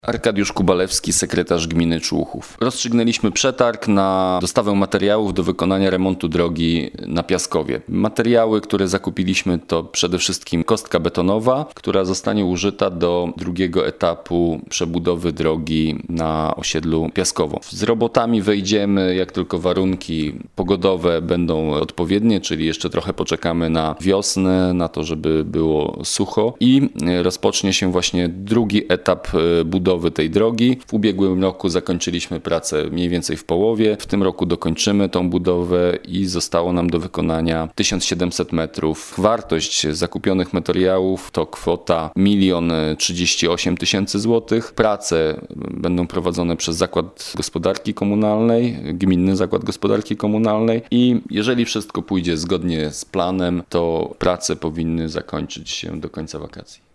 Arkadiusz Kubalewski, sekretarz gminy Człuchów. Rozstrzygnęliśmy przetarg na dostawę materiałów do wykonania remontu drogi na Piaskowie. Materiały, które zakupiliśmy, to przede wszystkim kostka betonowa, która zostanie użyta do drugiego etapu przebudowy drogi na osiedlu Piaskowo. Z robotami wejdziemy, jak tylko warunki pogodowe będą odpowiednie, czyli jeszcze trochę poczekamy na wiosnę, na to, żeby było sucho i rozpocznie się właśnie drugi etap budowy tej drogi. W ubiegłym roku zakończyliśmy pracę mniej więcej w połowie. W tym roku dokończymy tą budowę i zostało nam do wykonania 1700 metrów. Wartość zakupionych materiałów to kwota 1 038 000 złotych. Prace będą prowadzone przez Zakład Gospodarki Komunalnej, Gminny Zakład Gospodarki Komunalnej i jeżeli wszystko pójdzie zgodnie z planem, to prace powinny zakończyć się do końca wakacji.